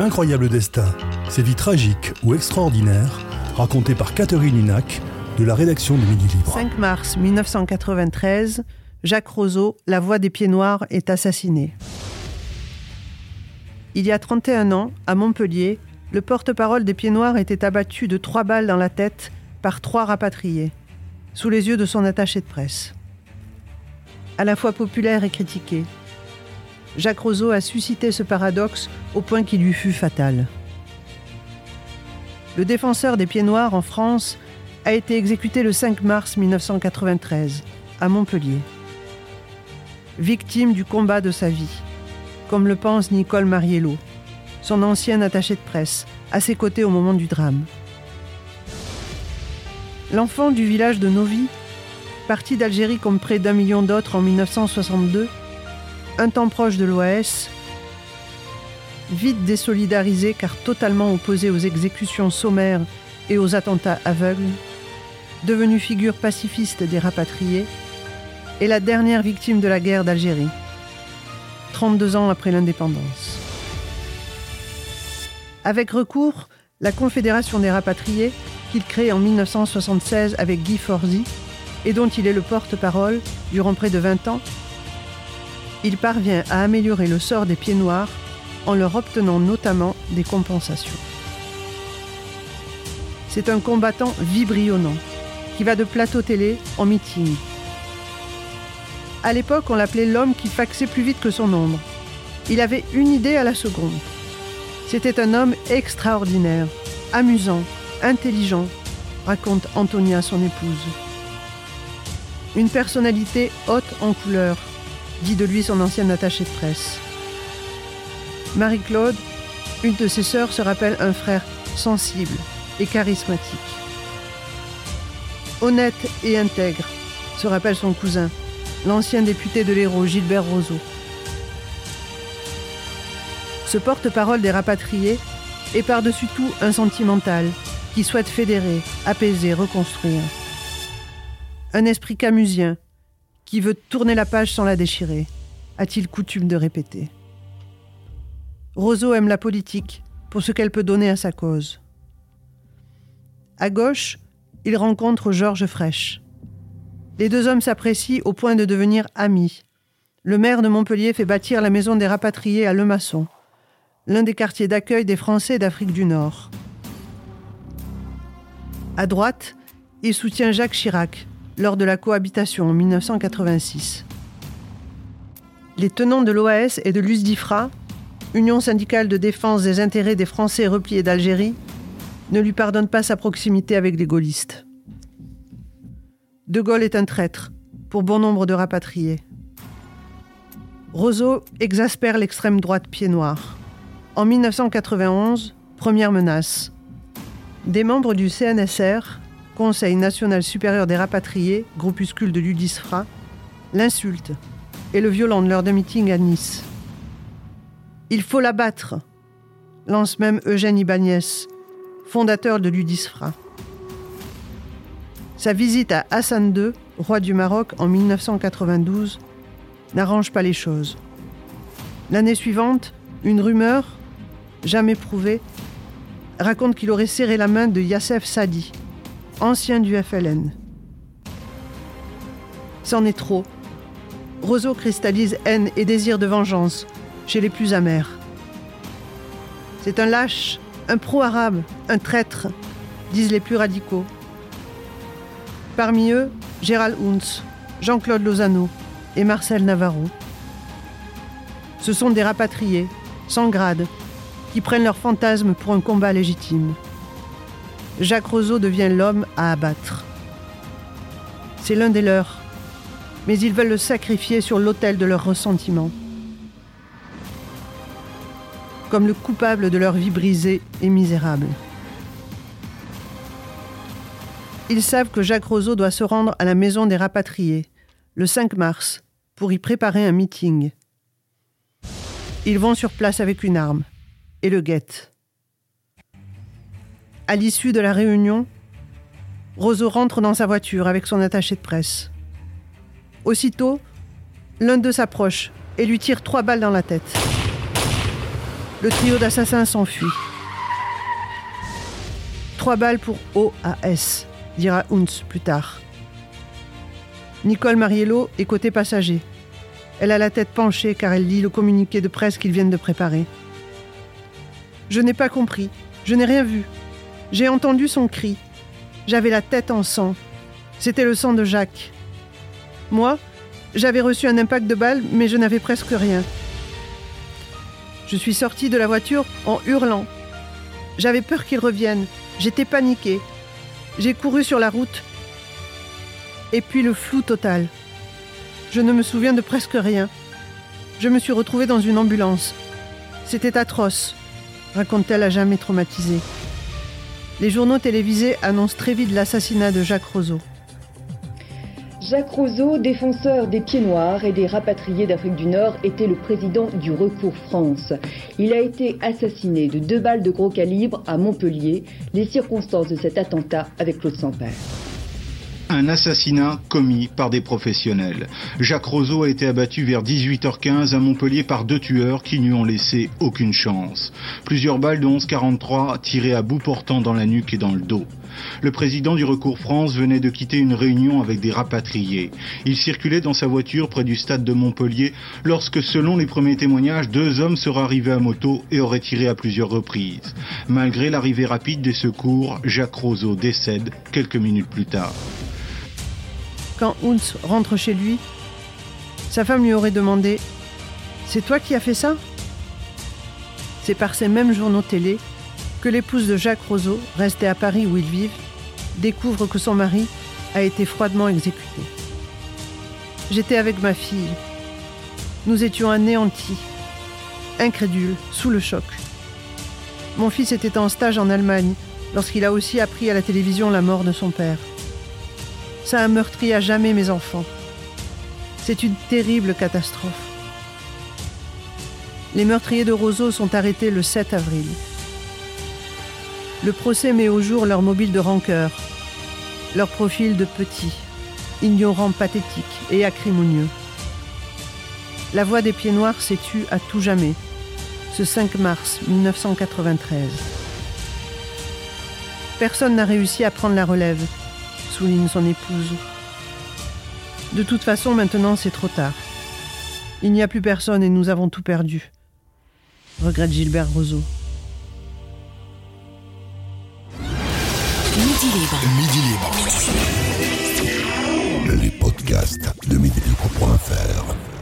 Incroyable destin, ces vies tragiques ou extraordinaires, racontées par Catherine Hunac, de la rédaction de Midi Libre. 5 mars 1993, Jacques Roseau, la voix des Pieds Noirs, est assassiné. Il y a 31 ans, à Montpellier, le porte-parole des Pieds Noirs était abattu de 3 balles dans la tête par 3 rapatriés, sous les yeux de son attaché de presse. À la fois populaire et critiqué, Jacques Roseau a suscité ce paradoxe au point qu'il lui fut fatal. Le défenseur des Pieds Noirs en France a été exécuté le 5 mars 1993, à Montpellier. Victime du combat de sa vie, comme le pense Nicole Mariello, son ancienne attachée de presse, à ses côtés au moment du drame. L'enfant du village de Novi, parti d'Algérie comme près d'1 million d'autres en 1962, un temps proche de l'OAS, vite désolidarisé car totalement opposé aux exécutions sommaires et aux attentats aveugles, devenu figure pacifiste des rapatriés, est la dernière victime de la guerre d'Algérie, 32 ans après l'indépendance. Avec recours, la Confédération des rapatriés, qu'il crée en 1976 avec Guy Forzy, et dont il est le porte-parole durant près de 20 ans, il parvient à améliorer le sort des Pieds Noirs en leur obtenant notamment des compensations. C'est un combattant vibrionnant qui va de plateau télé en meeting. À l'époque, on l'appelait l'homme qui faxait plus vite que son ombre. Il avait une idée à la seconde. C'était un homme extraordinaire, amusant, intelligent, raconte Antonia, son épouse. Une personnalité haute en couleur, dit de lui son ancienne attachée de presse. Marie-Claude, une de ses sœurs, se rappelle un frère sensible et charismatique. Honnête et intègre, se rappelle son cousin, l'ancien député de l'Hérault, Gilbert Rozon. Ce porte-parole des rapatriés est par-dessus tout un sentimental qui souhaite fédérer, apaiser, reconstruire. Un esprit camusien qui veut tourner la page sans la déchirer, a-t-il coutume de répéter. Roseau aime la politique pour ce qu'elle peut donner à sa cause. À gauche, il rencontre Georges Frêche. Les deux hommes s'apprécient au point de devenir amis. Le maire de Montpellier fait bâtir la maison des rapatriés à Lemasson, l'un des quartiers d'accueil des Français d'Afrique du Nord. À droite, il soutient Jacques Chirac lors de la cohabitation en 1986. Les tenants de l'OAS et de l'USDIFRA, Union syndicale de défense des intérêts des Français repliés d'Algérie, ne lui pardonnent pas sa proximité avec les gaullistes. De Gaulle est un traître, pour bon nombre de rapatriés. Roseau exaspère l'extrême droite Pieds Noirs. En 1991, première menace. Des membres du CNSR, Conseil national supérieur des rapatriés, groupuscule de l'UDISFRA, l'insultent et le violentent lors d'un meeting à Nice. Il faut l'abattre, lance même Eugène Ibáñez, fondateur de l'UDISFRA. Sa visite à Hassan II, roi du Maroc, en 1992, n'arrange pas les choses. L'année suivante, une rumeur, jamais prouvée, raconte qu'il aurait serré la main de Youssef Sadi, ancien du FLN. C'en est trop. Roseau cristallise haine et désir de vengeance chez les plus amers. C'est un lâche, un pro-arabe, un traître, disent les plus radicaux. Parmi eux, Gérald Huntz, Jean-Claude Lozano et Marcel Navarro. Ce sont des rapatriés, sans grade, qui prennent leur fantasme pour un combat légitime. Jacques Roseau devient l'homme à abattre. C'est l'un des leurs, mais ils veulent le sacrifier sur l'autel de leur ressentiment. Comme le coupable de leur vie brisée et misérable. Ils savent que Jacques Roseau doit se rendre à la maison des rapatriés, le 5 mars, pour y préparer un meeting. Ils vont sur place avec une arme et le guettent. À l'issue de la réunion, Roseau rentre dans sa voiture avec son attaché de presse. Aussitôt, l'un d'eux s'approche et lui tire 3 balles dans la tête. Le trio d'assassins s'enfuit. 3 balles pour OAS, dira Hunz plus tard. Nicole Mariello est côté passager. Elle a la tête penchée car elle lit le communiqué de presse qu'ils viennent de préparer. Je n'ai pas compris, je n'ai rien vu. J'ai entendu son cri. J'avais la tête en sang. C'était le sang de Jacques. Moi, j'avais reçu un impact de balle, mais je n'avais presque rien. Je suis sortie de la voiture en hurlant. J'avais peur qu'il revienne. J'étais paniquée. J'ai couru sur la route. Et puis le flou total. Je ne me souviens de presque rien. Je me suis retrouvée dans une ambulance. C'était atroce, raconte-t-elle à jamais traumatisée. Les journaux télévisés annoncent très vite l'assassinat de Jacques Roseau. Jacques Roseau, défenseur des pieds noirs et des rapatriés d'Afrique du Nord, était le président du Recours France. Il a été assassiné de 2 balles de gros calibre à Montpellier. Les circonstances de cet attentat avec Claude Sampère. Un assassinat commis par des professionnels. Jacques Roseau a été abattu vers 18h15 à Montpellier par 2 tueurs qui ne lui ont laissé aucune chance. Plusieurs balles de 11,43 tirées à bout portant dans la nuque et dans le dos. Le président du Recours France venait de quitter une réunion avec des rapatriés. Il circulait dans sa voiture près du stade de Montpellier lorsque, selon les premiers témoignages, 2 hommes seraient arrivés à moto et auraient tiré à plusieurs reprises. Malgré l'arrivée rapide des secours, Jacques Roseau décède quelques minutes plus tard. Quand Hunz rentre chez lui, sa femme lui aurait demandé « C'est toi qui as fait ça ?» C'est par ces mêmes journaux télé que l'épouse de Jacques Roseau, restée à Paris où ils vivent, découvre que son mari a été froidement exécuté. « J'étais avec ma fille. Nous étions anéantis, incrédules, sous le choc. Mon fils était en stage en Allemagne lorsqu'il a aussi appris à la télévision la mort de son père. Ça a meurtri à jamais mes enfants. C'est une terrible catastrophe. » Les meurtriers de Roseau sont arrêtés le 7 avril. Le procès met au jour leur mobile de rancœur, leur profil de petits, ignorants, pathétiques et acrimonieux. La voix des pieds noirs s'est tue à tout jamais, ce 5 mars 1993. Personne n'a réussi à prendre la relève, souligne son épouse. De toute façon, maintenant, c'est trop tard. Il n'y a plus personne et nous avons tout perdu, regrette Gilbert Roseau. Midi Libre. Midi Libre. Les podcasts de midilibre.fr.